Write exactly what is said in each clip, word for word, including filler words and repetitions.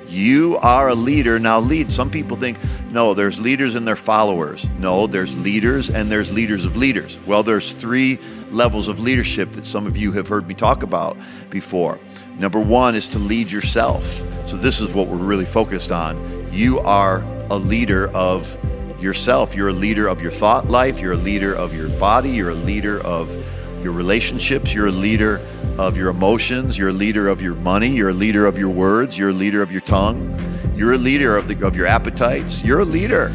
You are a leader, now lead. Some people think, no, there's leaders and their followers. No, there's leaders and there's leaders of leaders. Well, there's three levels of leadership that some of you have heard me talk about before. Number one is to lead yourself. So this is what we're really focused on. You are a leader of yourself. You're a leader of your thought life. You're a leader of your body. You're a leader of your relationships. You're a leader of your emotions. You're a leader of your money. You're a leader of your words. You're a leader of your tongue. You're a leader of, the, of your appetites. You're a leader.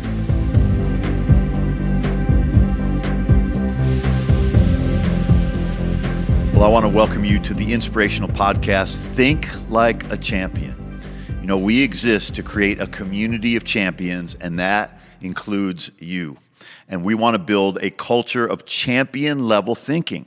Well, I want to welcome you to the inspirational podcast, Think Like a Champion. You know, we exist to create a community of champions, and that includes you. And we want to build a culture of champion-level thinking.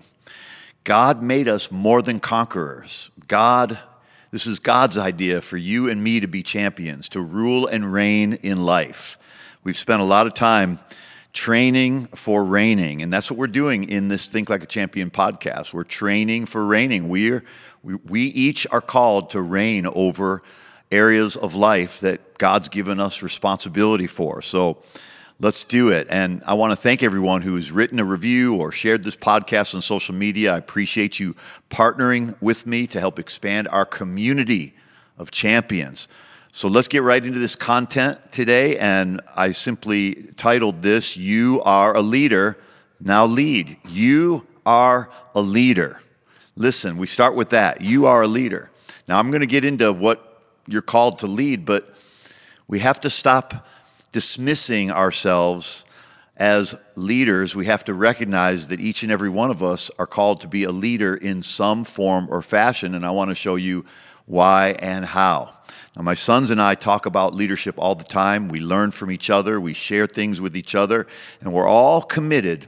God made us more than conquerors. God, this is God's idea for you and me to be champions, to rule and reign in life. We've spent a lot of time training for reigning, and that's what we're doing in this Think Like a Champion podcast. We're training for reigning. We're, we, we each are called to reign over areas of life that God's given us responsibility for. So let's do it. And I want to thank everyone who has written a review or shared this podcast on social media. I appreciate you partnering with me to help expand our community of champions. So let's get right into this content today. And I simply titled this, You Are a Leader, Now Lead. You are a leader. Listen, we start with that. You are a leader. Now I'm going to get into what you're called to lead, but we have to stop dismissing ourselves as leaders. We have to recognize that each and every one of us are called to be a leader in some form or fashion, and I want to show you why and how. Now, my sons and I talk about leadership all the time. We learn from each other, we share things with each other, and we're all committed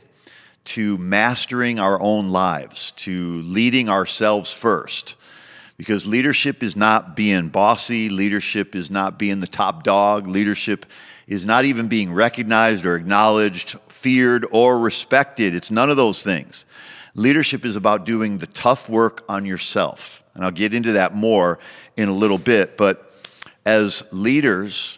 to mastering our own lives, to leading ourselves first. Because leadership is not being bossy, leadership is not being the top dog, leadership is not even being recognized or acknowledged, feared or respected. It's none of those things. Leadership is about doing the tough work on yourself. And I'll get into that more in a little bit. But as leaders,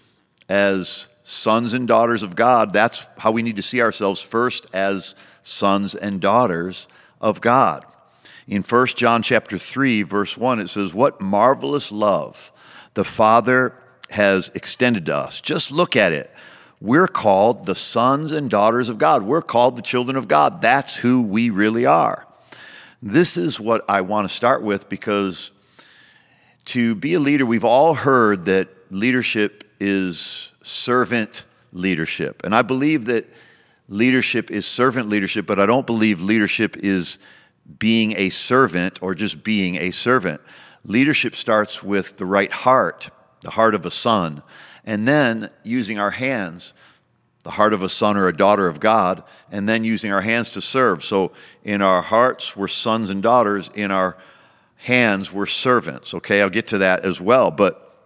as sons and daughters of God, that's how we need to see ourselves first, as sons and daughters of God. In First John chapter three, verse one, it says, "What marvelous love the Father has extended to us." Just look at it. We're called the sons and daughters of God. We're called the children of God. That's who we really are. This is what I want to start with, because to be a leader, we've all heard that leadership is servant leadership. And I believe that leadership is servant leadership, but I don't believe leadership is being a servant or just being a servant. Leadership starts with the right heart, the heart of a son, and then using our hands, the heart of a son or a daughter of God, and then using our hands to serve. So in our hearts, we're sons and daughters. In our hands, we're servants. Okay, I'll get to that as well. But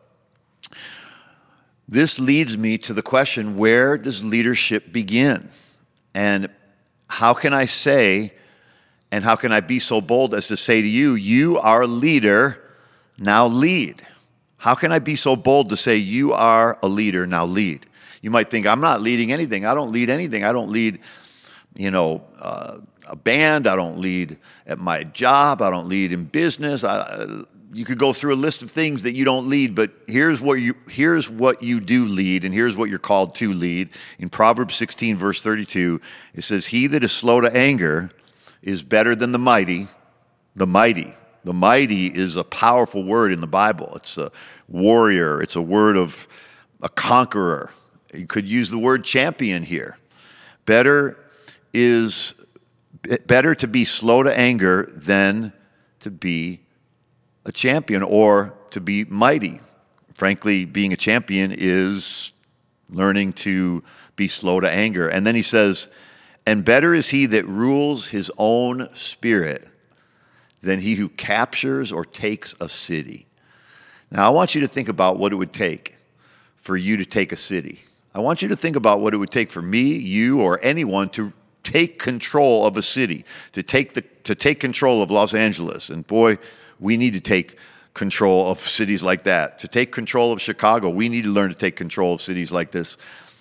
this leads me to the question, where does leadership begin? And how can I say, and how can I be so bold as to say to you, you are a leader, now lead? How can I be so bold to say you are a leader, now lead? You might think, I'm not leading anything. I don't lead anything. I don't lead, you know, uh, a band. I don't lead at my job. I don't lead in business. I, uh, you could go through a list of things that you don't lead, but here's what you here's what you do lead, and here's what you're called to lead. In Proverbs sixteen, verse thirty-two, it says, "He that is slow to anger is better than the mighty." The mighty. The mighty is a powerful word in the Bible. It's a warrior. It's a word of a conqueror. You could use the word champion here. Better is better to be slow to anger than to be a champion or to be mighty. Frankly, being a champion is learning to be slow to anger. And then he says, "And better is he that rules his own spirit than he who captures or takes a city." Now, I want you to think about what it would take for you to take a city. I want you to think about what it would take for me, you, or anyone to take control of a city, to take the to take control of Los Angeles. And boy, we need to take control of cities like that, to take control of Chicago. We need to learn to take control of cities like this.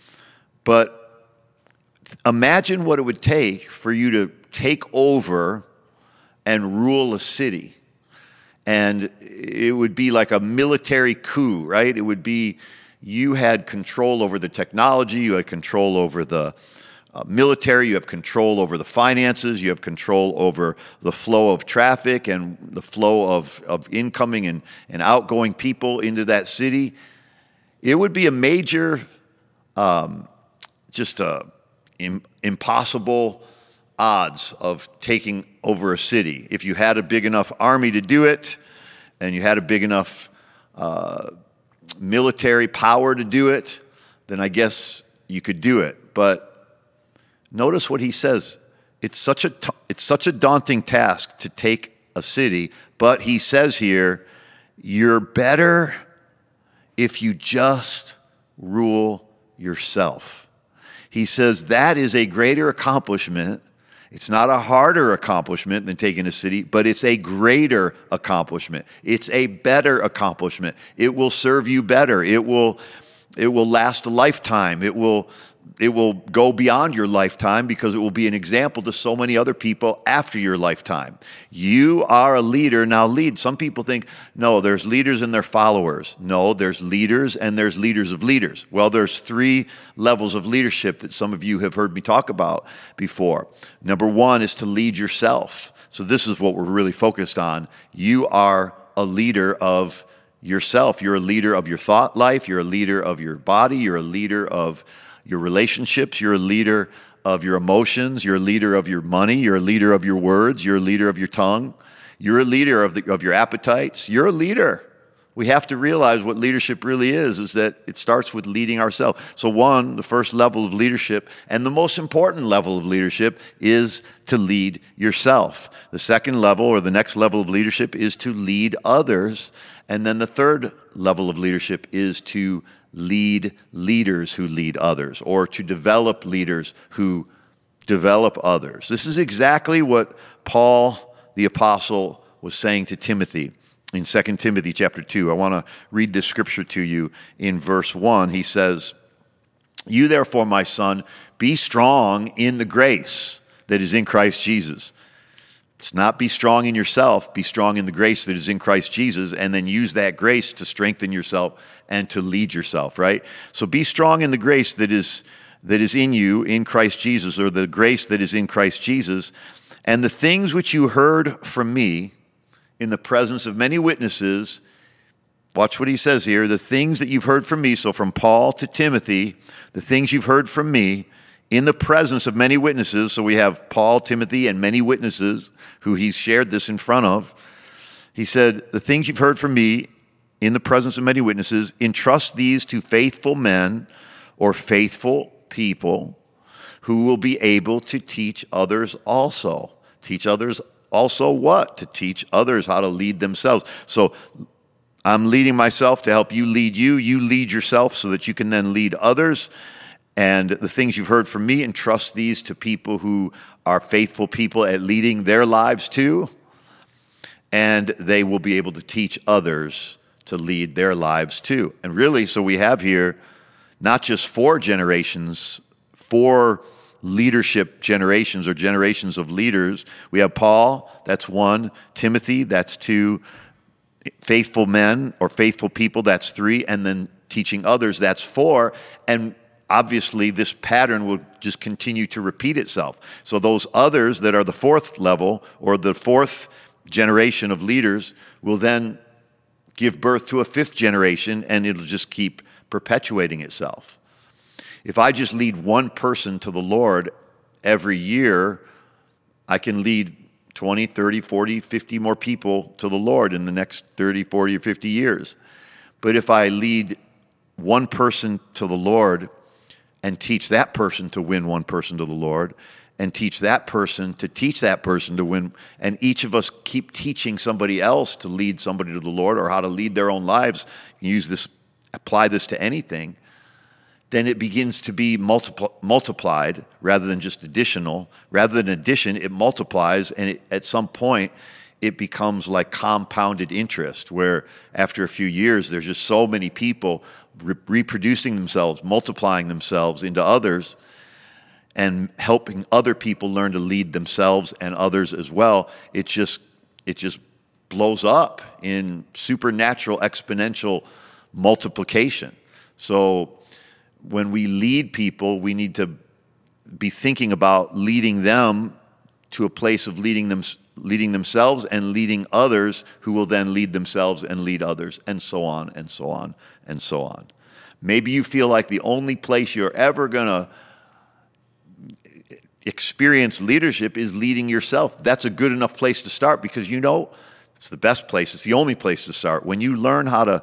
But imagine what it would take for you to take over and rule a city. And it would be like a military coup, right? It would be you had control over the technology, you had control over the uh, military, you have control over the finances, you have control over the flow of traffic and the flow of, of incoming and, and outgoing people into that city. It would be a major, um, just a im- impossible odds of taking over a city. If you had a big enough army to do it, and you had a big enough uh, military power to do it, then I guess you could do it. But notice what he says. It's such a t- it's such a daunting task to take a city, but he says here, you're better if you just rule yourself. He says that is a greater accomplishment. It's not a harder accomplishment than taking a city, but it's a greater accomplishment. It's a better accomplishment. It will serve you better. It will, it will last a lifetime. It will, it will go beyond your lifetime because it will be an example to so many other people after your lifetime. You are a leader, now lead. Some people think, no, there's leaders and their followers. No, there's leaders and there's leaders of leaders. Well, there's three levels of leadership that some of you have heard me talk about before. Number one is to lead yourself. So this is what we're really focused on. You are a leader of yourself. You're a leader of your thought life. You're a leader of your body. You're a leader of your relationships. You're a leader of your emotions. You're a leader of your money. You're a leader of your words. You're a leader of your tongue. You're a leader of, the, of your appetites. You're a leader. We have to realize what leadership really is, is that it starts with leading ourselves. So one, the first level of leadership, and the most important level of leadership is to lead yourself. The second level, or the next level of leadership, is to lead others. And then the third level of leadership is to lead leaders who lead others, or to develop leaders who develop others. This is exactly what Paul the apostle was saying to Timothy in Second Timothy chapter two. I want to read this scripture to you in verse one. He says, "You therefore, my son, be strong in the grace that is in Christ Jesus." It's not be strong in yourself, be strong in the grace that is in Christ Jesus, and then use that grace to strengthen yourself and to lead yourself, right? So be strong in the grace that is that is in you in Christ Jesus, or the grace that is in Christ Jesus, and the things which you heard from me in the presence of many witnesses. Watch what he says here, the things that you've heard from me, so from Paul to Timothy, the things you've heard from me in the presence of many witnesses. So we have Paul, Timothy, and many witnesses who he's shared this in front of. He said, the things you've heard from me in the presence of many witnesses, entrust these to faithful men or faithful people who will be able to teach others also. Teach others also what? To teach others how to lead themselves. So I'm leading myself to help you lead you. You lead yourself so that you can then lead others. And the things you've heard from me, entrust these to people who are faithful people at leading their lives too. And they will be able to teach others to lead their lives too. And really, so we have here not just four generations, four leadership generations or generations of leaders. We have Paul, that's one. Timothy, that's two. Faithful men or faithful people, that's three. And then teaching others, that's four. And obviously, this pattern will just continue to repeat itself. So those others that are the fourth level or the fourth generation of leaders will then give birth to a fifth generation, and it'll just keep perpetuating itself. If I just lead one person to the Lord every year, I can lead twenty, thirty, forty, fifty more people to the Lord in the next thirty, forty, or fifty years. But if I lead one person to the Lord and teach that person to win one person to the Lord, and teach that person to teach that person to win, and each of us keep teaching somebody else to lead somebody to the Lord or how to lead their own lives, use this, apply this to anything, then it begins to be multipl- multiplied rather than just additional. Rather than addition, it multiplies, and it, at some point, it becomes like compounded interest, where after a few years, there's just so many people re- reproducing themselves, multiplying themselves into others, and helping other people learn to lead themselves and others as well. It just, it just blows up in supernatural, exponential multiplication. So when we lead people, we need to be thinking about leading them to a place of leading them, leading themselves and leading others, who will then lead themselves and lead others, and so on and so on and so on. Maybe you feel like the only place you're ever going to experience leadership is leading yourself. That's a good enough place to start, because you know it's the best place. It's the only place to start. When you learn how to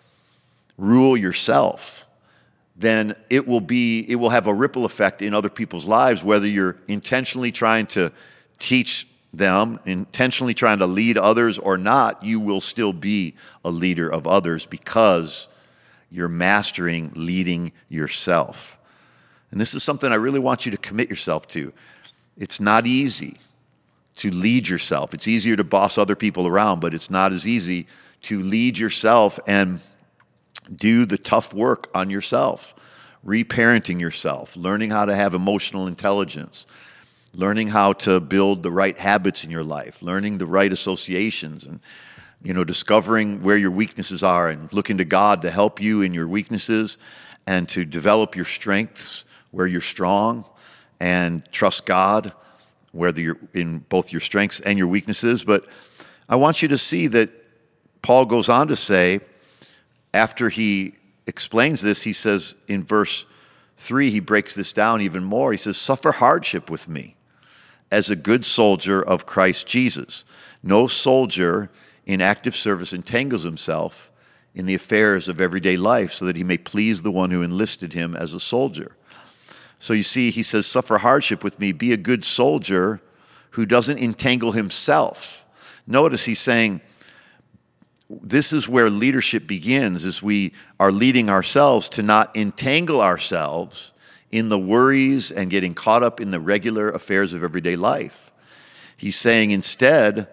rule yourself, then it will be, it will have a ripple effect in other people's lives, whether you're intentionally trying to teach them, intentionally trying to lead others or not. You will still be a leader of others, because you're mastering leading yourself. And this is something I really want you to commit yourself to. It's not easy to lead yourself. It's easier to boss other people around, but it's not as easy to lead yourself and do the tough work on yourself, reparenting yourself, learning how to have emotional intelligence, learning how to build the right habits in your life, learning the right associations, and you know, discovering where your weaknesses are and looking to God to help you in your weaknesses and to develop your strengths where you're strong, and trust God whether you're in both your strengths and your weaknesses. But I want you to see that Paul goes on to say, after he explains this, he says in verse three, he breaks this down even more. He says, "Suffer hardship with me as a good soldier of Christ Jesus. No soldier in active service entangles himself in the affairs of everyday life, so that he may please the one who enlisted him as a soldier." So you see, he says, suffer hardship with me. Be a good soldier who doesn't entangle himself. Notice he's saying, this is where leadership begins, is we are leading ourselves to not entangle ourselves in the worries and getting caught up in the regular affairs of everyday life. He's saying instead,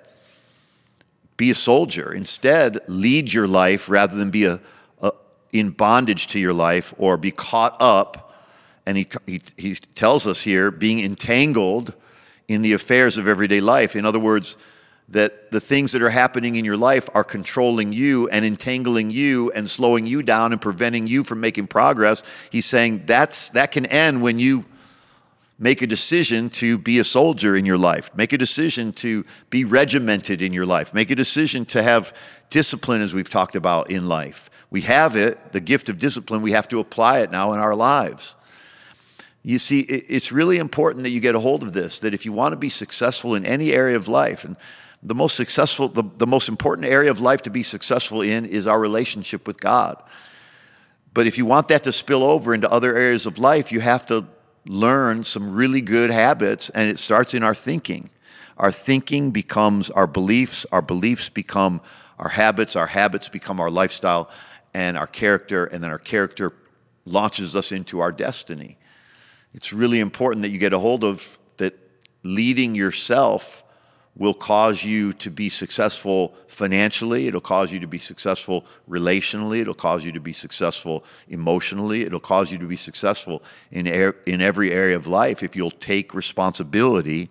be a soldier. Instead, lead your life rather than be a, a, in bondage to your life or be caught up. And he, he, he tells us here, being entangled in the affairs of everyday life. In other words, that the things that are happening in your life are controlling you and entangling you and slowing you down and preventing you from making progress. He's saying that's that can end when you make a decision to be a soldier in your life. Make a decision to be regimented in your life. Make a decision to have discipline, as we've talked about in life. We have it, the gift of discipline. We have to apply it now in our lives. You see, it's really important that you get a hold of this, that if you want to be successful in any area of life, and the most successful, the, the most important area of life to be successful in is our relationship with God. But if you want that to spill over into other areas of life, you have to learn some really good habits, and it starts in our thinking. Our thinking becomes our beliefs, our beliefs become our habits, our habits become our lifestyle and our character, and then our character launches us into our destiny. It's really important that you get a hold of that. Leading yourself will cause you to be successful financially. It'll cause you to be successful relationally. It'll cause you to be successful emotionally. It'll cause you to be successful in er- in every area of life if you'll take responsibility,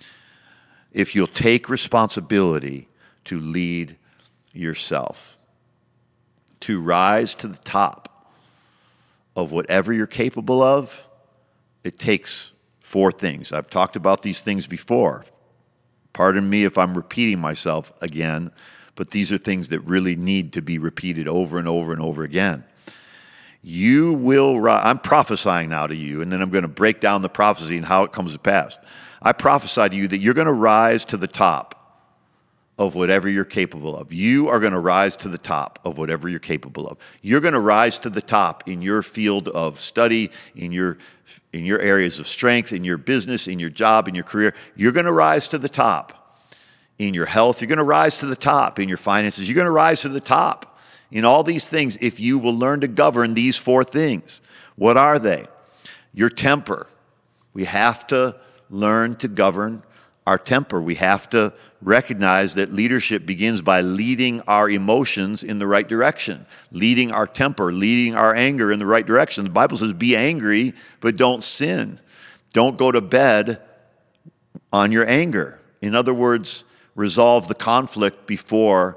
if you'll take responsibility to lead yourself, to rise to the top of whatever you're capable of. It takes four things. I've talked about these things before. Pardon me if I'm repeating myself again, but these are things that really need to be repeated over and over and over again. You will rise. I'm prophesying now to you, and then I'm going to break down the prophecy and how it comes to pass. I prophesy to you that you're going to rise to the top of whatever you're capable of. You are going to rise to the top of whatever you're capable of. You're going to rise to the top in your field of study, in your in your areas of strength, in your business, in your job, in your career. You're going to rise to the top in your health. You're going to rise to the top in your finances. You're going to rise to the top in all these things if you will learn to govern these four things. What are they? Your temper. We have to learn to govern our temper. We have to recognize that leadership begins by leading our emotions in the right direction, leading our temper, leading our anger in the right direction. The Bible says, be angry, but don't sin. Don't go to bed on your anger. In other words, resolve the conflict before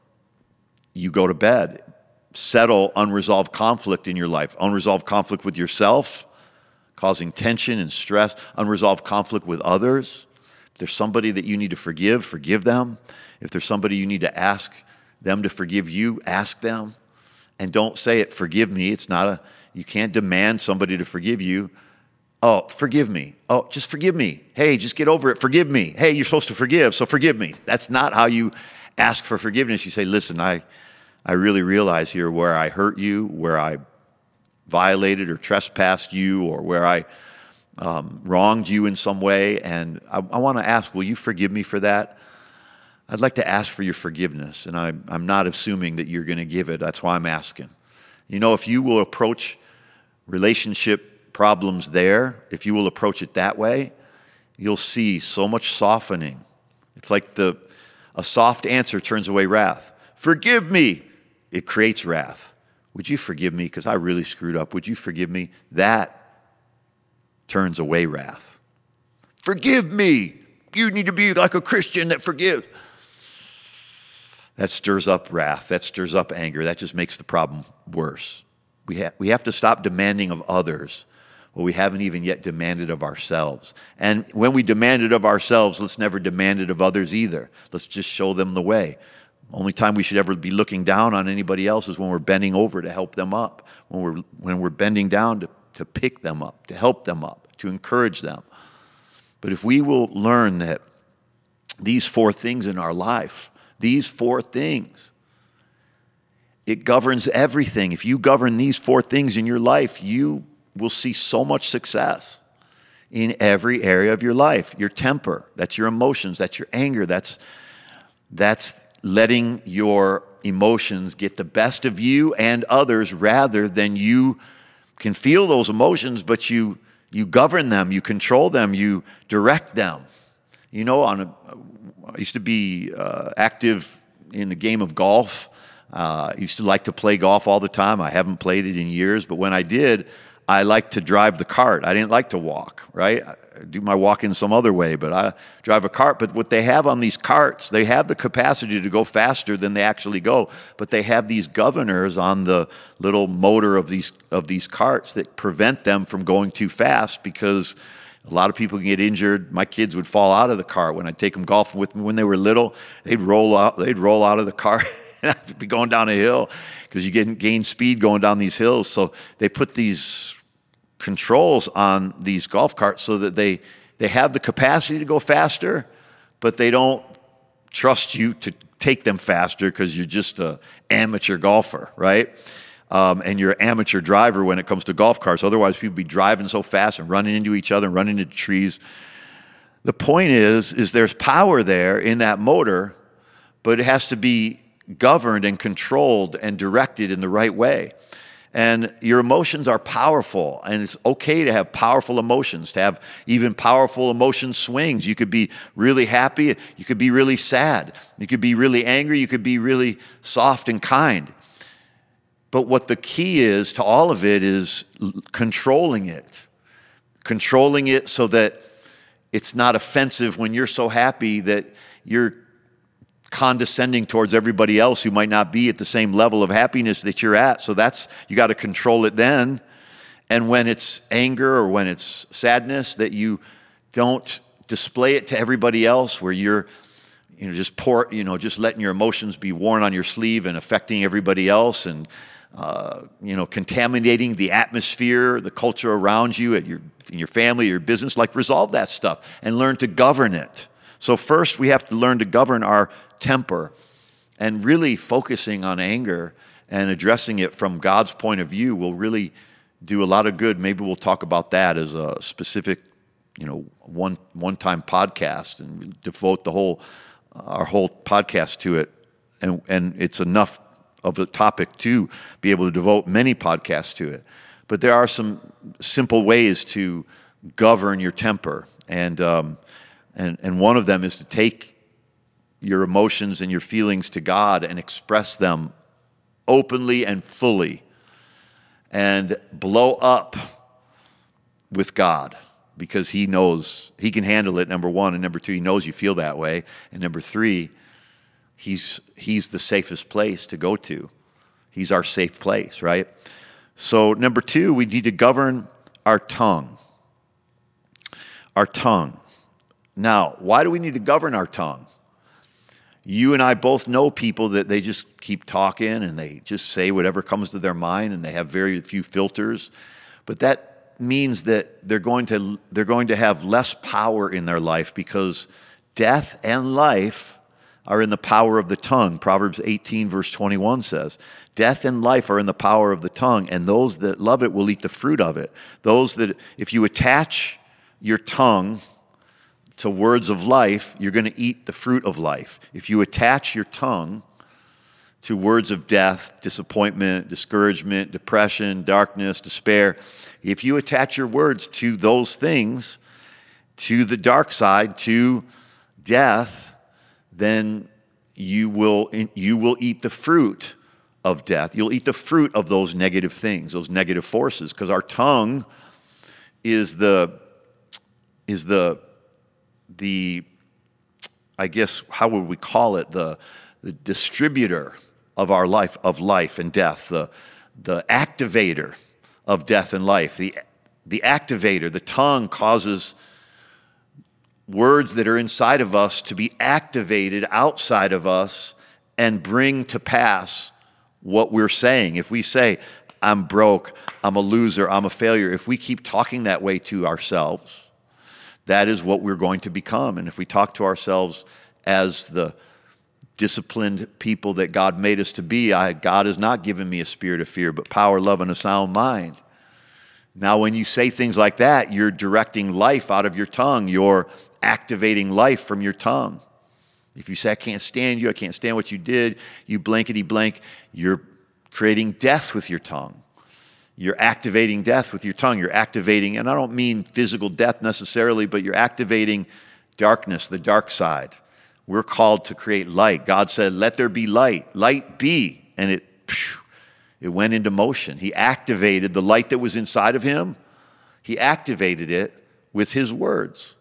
you go to bed. Settle unresolved conflict in your life. Unresolved conflict with yourself, causing tension and stress. Unresolved conflict with others. If there's somebody that you need to forgive, forgive them. If there's somebody you need to ask them to forgive you, ask them. And don't say it, forgive me. It's not a, you can't demand somebody to forgive you. Oh, forgive me. Oh, just forgive me. Hey, just get over it. Forgive me. Hey, you're supposed to forgive, so forgive me. That's not how you ask for forgiveness. You say, listen, I, I really realize here where I hurt you, where I violated or trespassed you, or where I Um, wronged you in some way, and I, I want to ask, will you forgive me for that? I'd like to ask for your forgiveness, and I, I'm not assuming that you're going to give it. That's why I'm asking. You know, if you will approach relationship problems there, if you will approach it that way, you'll see so much softening. It's like the a soft answer turns away wrath. Forgive me. It creates wrath. Would you forgive me because I really screwed up? Would you forgive me? That turns away wrath. Forgive me. You need to be like a Christian that forgives. That stirs up wrath. That stirs up anger. That just makes the problem worse. We have, we have to stop demanding of others what we haven't even yet demanded of ourselves. And when we demand it of ourselves, let's never demand it of others either. Let's just show them the way. Only time we should ever be looking down on anybody else is when we're bending over to help them up. When we're, when we're bending down to, to pick them up, to help them up, to encourage them. But if we will learn that these four things in our life, these four things, it governs everything. If you govern these four things in your life, you will see so much success in every area of your life. Your temper, that's your emotions, that's your anger, that's, that's letting your emotions get the best of you and others rather than you can feel those emotions, but you you govern them, you control them, you direct them. You know, on a, I used to be uh, active in the game of golf. Uh, I used to like to play golf all the time. I haven't played it in years, but when I did, I liked to drive the cart. I didn't like to walk, right? I do my walking some other way, but I drive a cart. But what they have on these carts, they have the capacity to go faster than they actually go, but they have these governors on the little motor of these of these carts that prevent them from going too fast because a lot of people can get injured. My kids would fall out of the cart when I'd take them golfing with me when they were little. They'd roll out, they'd roll out of the cart and I'd be going down a hill because you get gain speed going down these hills. So they put these controls on these golf carts so that they they have the capacity to go faster, but they don't trust you to take them faster because you're just an amateur golfer, right? Um, and you're an amateur driver when it comes to golf carts. Otherwise, people would be driving so fast and running into each other and running into trees. The point is, is there's power there in that motor, but it has to be governed and controlled and directed in the right way. And your emotions are powerful, and it's okay to have powerful emotions, to have even powerful emotion swings. You could be really happy, you could be really sad, you could be really angry, you could be really soft and kind. But what the key is to all of it is controlling it. Controlling it so that it's not offensive when you're so happy that you're condescending towards everybody else who might not be at the same level of happiness that you're at. So that's, you got to control it then. And when it's anger or when it's sadness, that you don't display it to everybody else where you're, you know, just pour, you know, just letting your emotions be worn on your sleeve and affecting everybody else and, uh, you know, contaminating the atmosphere, the culture around you at your, in your family, your business. Like, resolve that stuff and learn to govern it. So first we have to learn to govern our temper, and really focusing on anger and addressing it from God's point of view will really do a lot of good. Maybe we'll talk about that as a specific, you know, one one-time podcast and devote the whole our whole podcast to it. And and it's enough of a topic to be able to devote many podcasts to it. But there are some simple ways to govern your temper. And um, And, and one of them is to take your emotions and your feelings to God and express them openly and fully and blow up with God, because he knows, he can handle it, number one. And number two, he knows you feel that way. And number three, he's he's the safest place to go to. He's our safe place, right? So number two, we need to govern our tongue. Our tongue. Now, why do we need to govern our tongue? You and I both know people that they just keep talking and they just say whatever comes to their mind and they have very few filters. But that means that they're going to they're going to have less power in their life, because death and life are in the power of the tongue. Proverbs eighteen verse twenty-one says, death and life are in the power of the tongue, and those that love it will eat the fruit of it. Those that, if you attach your tongue to words of life, you're going to eat the fruit of life. If you attach your tongue to words of death, disappointment, discouragement, depression, darkness, despair, if you attach your words to those things, to the dark side, to death, then you will you will eat the fruit of death. You'll eat the fruit of those negative things, those negative forces, because our tongue is the is the the I guess how would we call it the the distributor of our life, of life and death, the the activator of death and life. The the activator, the tongue, causes words that are inside of us to be activated outside of us and bring to pass what we're saying. If we say, I'm broke, I'm a loser, I'm a failure, if we keep talking that way to ourselves, that is what we're going to become. And if we talk to ourselves as the disciplined people that God made us to be, I, God has not given me a spirit of fear, but power, love, and a sound mind. Now, when you say things like that, you're directing life out of your tongue. You're activating life from your tongue. If you say, I can't stand you, I can't stand what you did, you blankety blank, you're creating death with your tongue. You're activating death with your tongue. You're activating, and I don't mean physical death necessarily, but you're activating darkness, the dark side. We're called to create light. God said, let there be light. Light be. And it, it went into motion. He activated the light that was inside of him. He activated it with his words.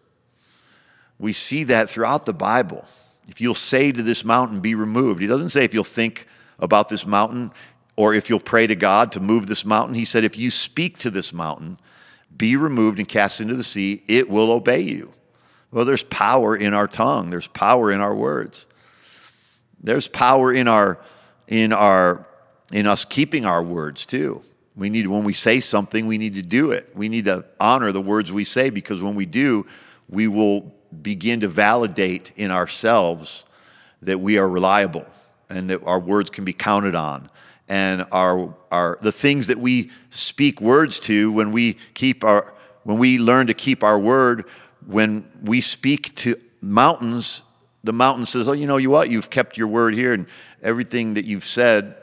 We see that throughout the Bible. If you'll say to this mountain, be removed. He doesn't say if you'll think about this mountain or if you'll pray to God to move this mountain. He said, if you speak to this mountain, be removed and cast into the sea, it will obey you. Well, there's power in our tongue. There's power in our words. There's power in our, in our, in us keeping our words too. We need, when we say something, we need to do it. We need to honor the words we say, because when we do, we will begin to validate in ourselves that we are reliable and that our words can be counted on. And our, our, the things that we speak words to, when we keep our, when we learn to keep our word, when we speak to mountains, the mountain says, oh, you know what? You've kept your word here, and everything that you've said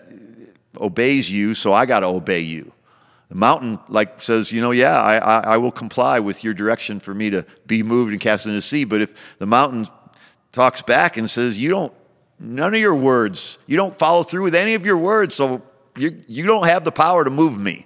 obeys you, so I got to obey you. The mountain like says, you know, yeah, I, I, I will comply with your direction for me to be moved and cast into the sea. But if the mountain talks back and says, you don't, none of your words, you don't follow through with any of your words, so you, you don't have the power to move me.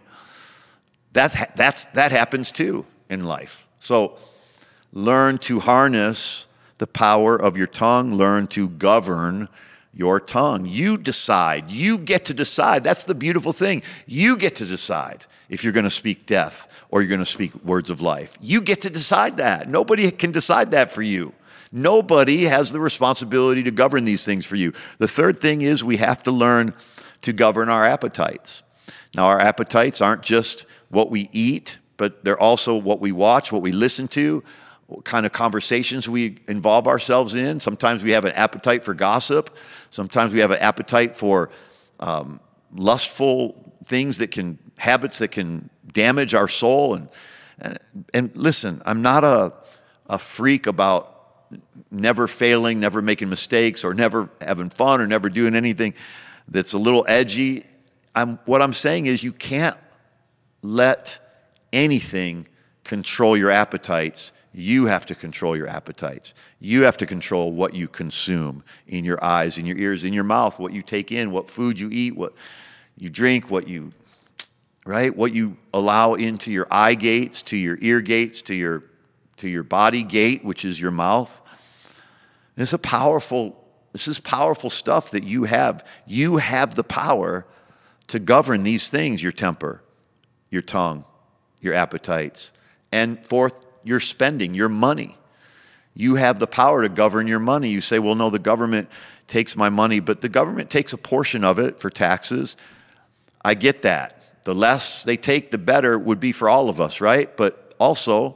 That, that's, that happens too in life. So learn to harness the power of your tongue. Learn to govern your tongue. You decide. You get to decide. That's the beautiful thing. You get to decide if you're going to speak death or you're going to speak words of life. You get to decide that. Nobody can decide that for you. Nobody has the responsibility to govern these things for you. The third thing is we have to learn to govern our appetites. Now, our appetites aren't just what we eat, but they're also what we watch, what we listen to, what kind of conversations we involve ourselves in. Sometimes we have an appetite for gossip. Sometimes we have an appetite for um, lustful things that can, habits that can damage our soul. And and, and listen, I'm not a, a freak about never failing, never making mistakes, or never having fun, or never doing anything that's a little edgy. I'm, what I'm saying is you can't let anything control your appetites, you have to control your appetites. You have to control what you consume in your eyes, in your ears, in your mouth, what you take in, what food you eat, what you drink, what you, right? What you allow into your eye gates, to your ear gates, to your, to your body gate, which is your mouth. It's a powerful, this is powerful stuff that you have. You have the power to govern these things, your temper, your tongue, your appetites, and fourth, your spending, your money. You have the power to govern your money. You say, well, no, the government takes my money, but the government takes a portion of it for taxes. I get that. The less they take, the better would be for all of us, right? But also,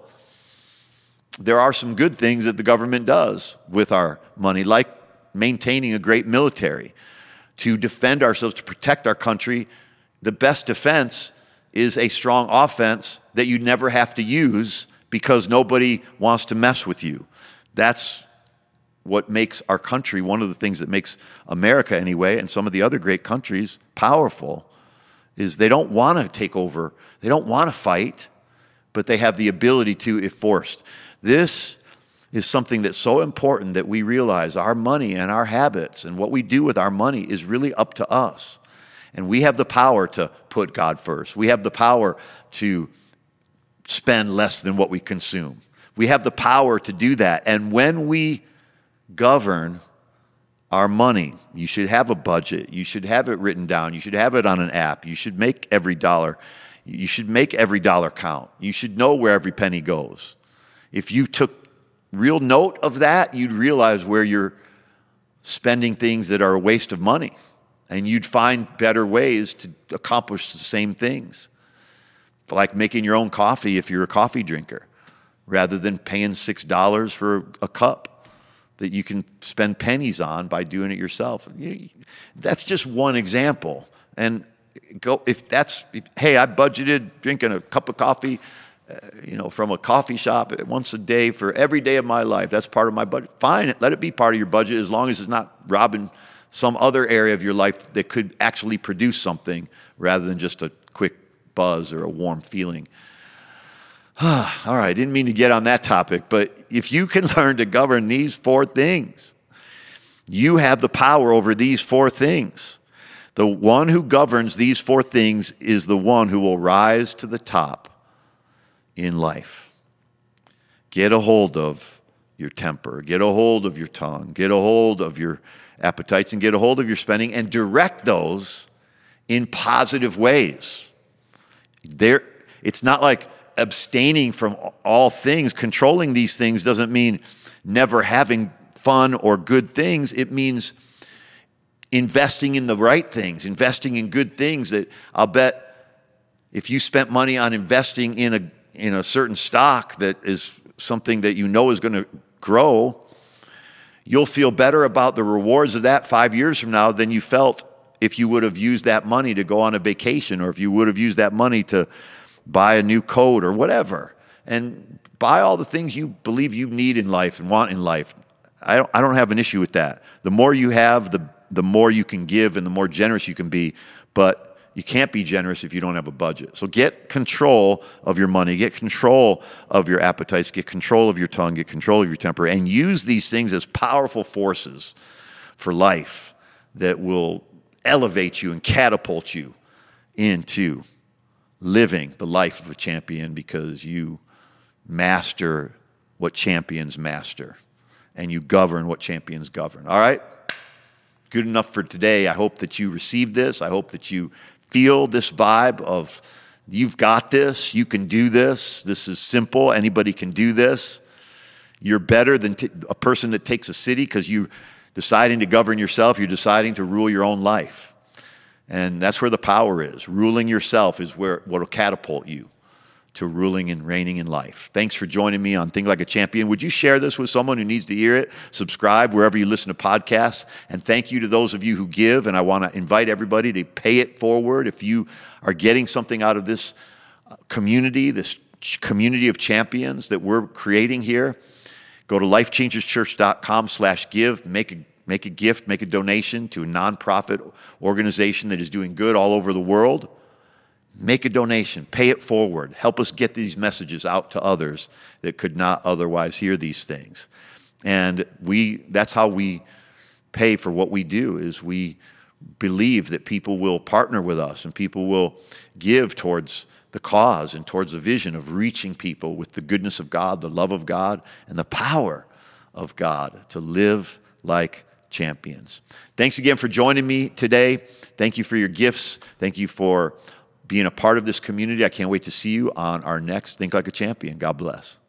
there are some good things that the government does with our money, like maintaining a great military, to defend ourselves, to protect our country. The best defense is a strong offense that you never have to use because nobody wants to mess with you. That's what makes our country, one of the things that makes America anyway, and some of the other great countries powerful, is they don't want to take over. They don't want to fight, but they have the ability to if forced. This is something that's so important that we realize our money and our habits and what we do with our money is really up to us. And we have the power to put God first. We have the power to spend less than what we consume. We have the power to do that. And when we govern our money, you should have a budget. You should have it written down. You should have it on an app. You should make every dollar. You should make every dollar count. You should know where every penny goes. If you took real note of that, you'd realize where you're spending things that are a waste of money. And you'd find better ways to accomplish the same things. Like making your own coffee if you're a coffee drinker, rather than paying six dollars for a cup that you can spend pennies on by doing it yourself. That's just one example. And go if that's, if, hey, I budgeted drinking a cup of coffee, uh, you know, from a coffee shop once a day for every day of my life. That's part of my budget. Fine, let it be part of your budget as long as it's not robbing some other area of your life that could actually produce something rather than just a quick buzz or a warm feeling. All right, I didn't mean to get on that topic, but if you can learn to govern these four things, you have the power over these four things. The one who governs these four things is the one who will rise to the top in life. Get a hold of your temper, get a hold of your tongue, get a hold of your appetites, and get a hold of your spending and direct those in positive ways. There, it's not like abstaining from all things. Controlling these things doesn't mean never having fun or good things. It means investing in the right things, investing in good things that I'll bet if you spent money on investing in a in a certain stock that is something that you know is going to grow, you'll feel better about the rewards of that five years from now than you felt if you would have used that money to go on a vacation, or if you would have used that money to buy a new coat or whatever. And buy all the things you believe you need in life and want in life. I don't, I don't have an issue with that. The more you have, the, the more you can give and the more generous you can be. But you can't be generous if you don't have a budget. So get control of your money, get control of your appetites, get control of your tongue, get control of your temper, and use these things as powerful forces for life that will elevate you and catapult you into living the life of a champion, because you master what champions master and you govern what champions govern. All right? Good enough for today. I hope that you received this. I hope that you feel this vibe of you've got this, you can do this, this is simple, anybody can do this. You're better than t- a person that takes a city, because you're deciding to govern yourself, you're deciding to rule your own life. And that's where the power is. Ruling yourself is where what will catapult you to ruling and reigning in life. Thanks for joining me on Think Like a Champion. Would you share this with someone who needs to hear it? Subscribe wherever you listen to podcasts. And thank you to those of you who give. And I want to invite everybody to pay it forward. If you are getting something out of this community, this community of champions that we're creating here, go to lifechangerschurch.com slash give. Make a, make a gift, make a donation to a nonprofit organization that is doing good all over the world. make a donation, pay it forward. Help us get these messages out to others that could not otherwise hear these things. And we that's how we pay for what we do, is we believe that people will partner with us and people will give towards the cause and towards the vision of reaching people with the goodness of God, the love of God, and the power of God to live like champions. Thanks again for joining me today. Thank you for your gifts. Thank you for being a part of this community. I can't wait to see you on our next Think Like a Champion. God bless.